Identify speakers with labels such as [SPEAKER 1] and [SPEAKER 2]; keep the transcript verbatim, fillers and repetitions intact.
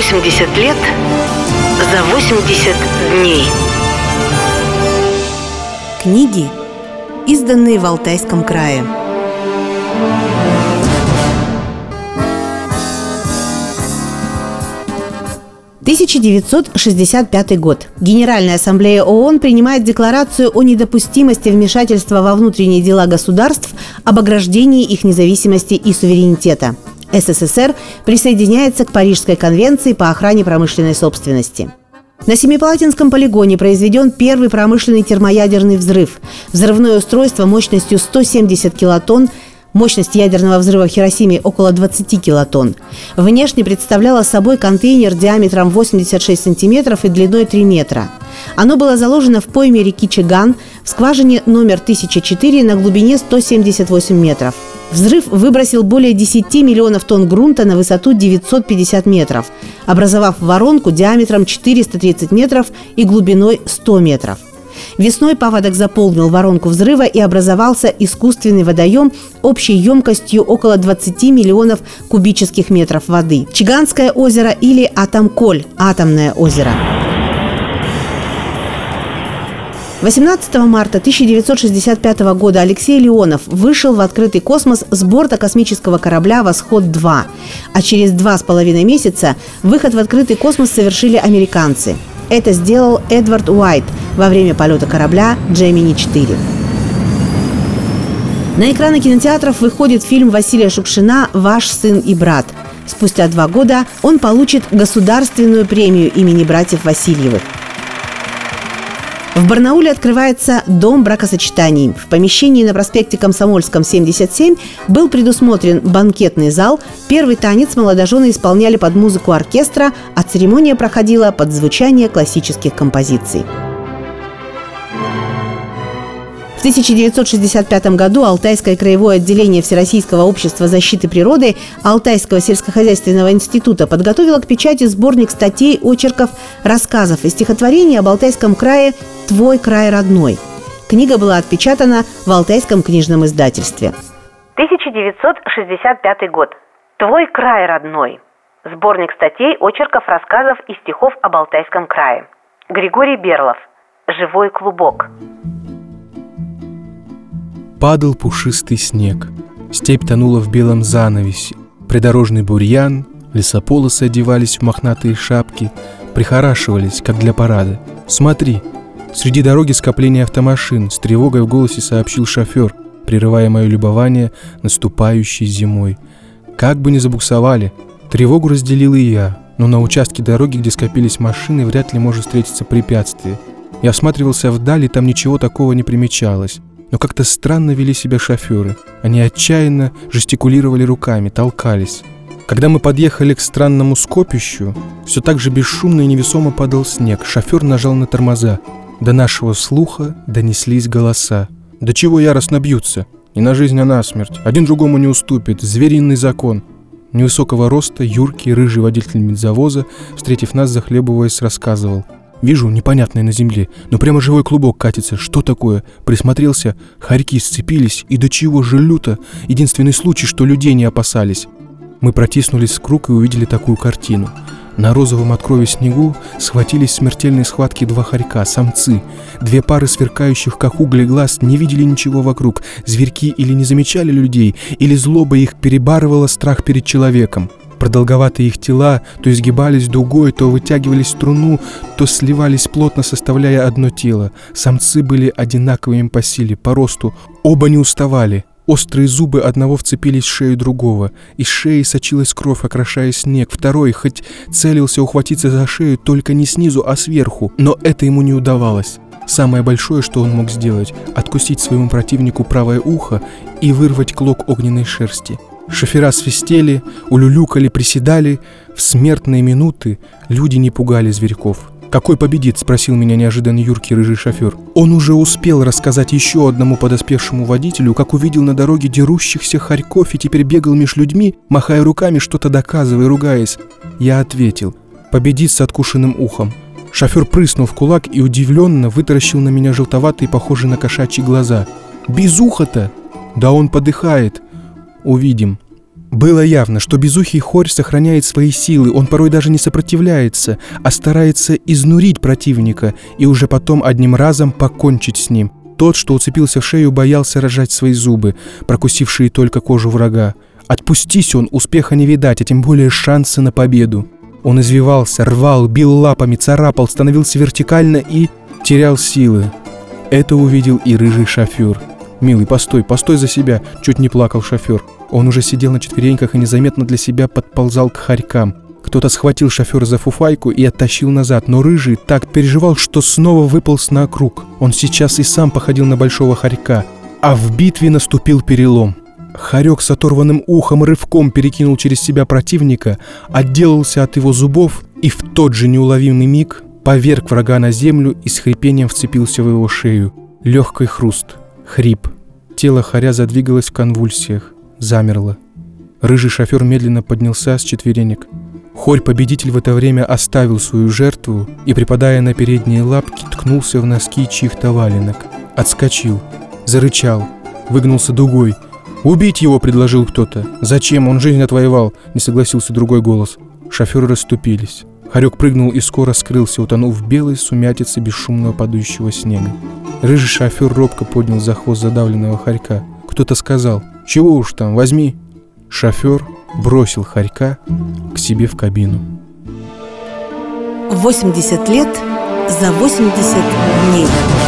[SPEAKER 1] восемьдесят лет за восемьдесят дней.
[SPEAKER 2] Книги, изданные в Алтайском крае. тысяча девятьсот шестьдесят пятый год. Генеральная ассамблея ООН принимает декларацию о недопустимости вмешательства во внутренние дела государств, об ограждении их независимости и суверенитета. СССР присоединяется к Парижской конвенции по охране промышленной собственности. На Семипалатинском полигоне произведен первый промышленный термоядерный взрыв. Взрывное устройство мощностью сто семьдесят килотонн, мощность ядерного взрыва в Хиросиме около двадцать килотонн. Внешне представляло собой контейнер диаметром восемьдесят шесть сантиметров и длиной три метра. Оно было заложено в пойме реки Чиган в скважине номер тысяча четыре на глубине сто семьдесят восемь метров. Взрыв выбросил более десяти миллионов тонн грунта на высоту девятьсот пятьдесят метров, образовав воронку диаметром четыреста тридцать метров и глубиной сто метров. Весной паводок заполнил воронку взрыва и образовался искусственный водоем общей емкостью около двадцати миллионов кубических метров воды. Чиганское озеро или Атомколь – атомное озеро. восемнадцатого марта тысяча девятьсот шестьдесят пятого года Алексей Леонов вышел в открытый космос с борта космического корабля «Восход-два», а через два с половиной месяца выход в открытый космос совершили американцы. Это сделал Эдвард Уайт во время полета корабля «Джемини четыре». На экраны кинотеатров выходит фильм Василия Шукшина «Ваш сын и брат». Спустя два года он получит государственную премию имени братьев Васильевых. В Барнауле открывается дом бракосочетаний. В помещении на проспекте Комсомольском, семьдесят семь, был предусмотрен банкетный зал. Первый танец молодожены исполняли под музыку оркестра, а церемония проходила под звучание классических композиций. В тысяча девятьсот шестьдесят пятом году Алтайское краевое отделение Всероссийского общества защиты природы Алтайского сельскохозяйственного института подготовило к печати сборник статей, очерков, рассказов и стихотворений об Алтайском крае «Твой край родной». Книга была отпечатана в Алтайском книжном издательстве.
[SPEAKER 1] тысяча девятьсот шестьдесят пятый год. «Твой край родной». Сборник статей, очерков, рассказов и стихов об Алтайском крае. Григорий Берлов. «Живой клубок».
[SPEAKER 3] Падал пушистый снег, степь тонула в белом занавесе, придорожный бурьян, лесополосы одевались в мохнатые шапки, прихорашивались, как для парада. «Смотри!» Среди дороги скопление автомашин, с тревогой в голосе сообщил шофер, прерывая мое любование наступающей зимой. Как бы ни забуксовали, тревогу разделил и я, но на участке дороги, где скопились машины, вряд ли может встретиться препятствие. Я всматривался вдаль, и там ничего такого не примечалось. Но как-то странно вели себя шоферы. Они отчаянно жестикулировали руками, толкались. Когда мы подъехали к странному скопищу, все так же бесшумно и невесомо падал снег. Шофер нажал на тормоза. До нашего слуха донеслись голоса. «Да чего яростно бьются? Не на жизнь, а на смерть. Один другому не уступит. Звериный закон». Невысокого роста, юркий, рыжий водитель медзавоза, встретив нас, захлебываясь, рассказывал: «Вижу непонятное на земле, но прямо живой клубок катится. Что такое?» Присмотрелся, хорьки сцепились, и до чего же люто. Единственный случай, что людей не опасались. Мы протиснулись в круг и увидели такую картину. На розовом от крови снегу схватились в смертельной схватке два хорька, самцы. Две пары сверкающих, как угли, глаз не видели ничего вокруг. Зверьки или не замечали людей, или злоба их перебарывала страх перед человеком. Продолговатые их тела то изгибались дугой, то вытягивались в струну, то сливались плотно, составляя одно тело. Самцы были одинаковыми по силе, по росту. Оба не уставали. Острые зубы одного вцепились в шею другого. Из шеи сочилась кровь, окрашая снег. Второй хоть целился ухватиться за шею, только не снизу, а сверху. Но это ему не удавалось. Самое большое, что он мог сделать – откусить своему противнику правое ухо и вырвать клок огненной шерсти. Шофера свистели, улюлюкали, приседали. В смертные минуты люди не пугали зверьков. «Какой победит?» – спросил меня неожиданно юркий рыжий шофер. Он уже успел рассказать еще одному подоспевшему водителю, как увидел на дороге дерущихся хорьков и теперь бегал меж людьми, махая руками, что-то доказывая, ругаясь. Я ответил: «Победит с откушенным ухом». Шофер прыснул в кулак и удивленно вытаращил на меня желтоватые, похожие на кошачьи глаза. «Без уха-то?» «Да он подыхает». «Увидим». Было явно, что безухий хорь сохраняет свои силы, он порой даже не сопротивляется, а старается изнурить противника и уже потом одним разом покончить с ним. Тот, что уцепился в шею, боялся разжать свои зубы, прокусившие только кожу врага. Отпустись он, успеха не видать, а тем более шансы на победу. Он извивался, рвал, бил лапами, царапал, становился вертикально и терял силы. Это увидел и рыжий шофер. «Милый, постой, постой за себя!» — чуть не плакал шофер. Он уже сидел на четвереньках и незаметно для себя подползал к хорькам. Кто-то схватил шофера за фуфайку и оттащил назад, но рыжий так переживал, что снова выполз на округ. Он сейчас и сам походил на большого хорька, а в битве наступил перелом. Хорек с оторванным ухом рывком перекинул через себя противника, отделался от его зубов и в тот же неуловимый миг поверг врага на землю и с хрипением вцепился в его шею. Легкий хруст, хрип. Тело хоря задвигалось в конвульсиях, замерло. Рыжий шофер медленно поднялся с четверенек. Хорь-победитель в это время оставил свою жертву и, припадая на передние лапки, ткнулся в носки чьих-то валенок. Отскочил, зарычал, выгнулся дугой. «Убить его!» — предложил кто-то. «Зачем? Он жизнь отвоевал!» — не согласился другой голос. Шоферы расступились. Хорек прыгнул и скоро скрылся, утонув в белой сумятице бесшумного падающего снега. Рыжий шофер робко поднял за хвост задавленного хорька. Кто-то сказал: «Чего уж там, возьми!» Шофер бросил хорька к себе в кабину.
[SPEAKER 2] восемьдесят лет за восемьдесят дней.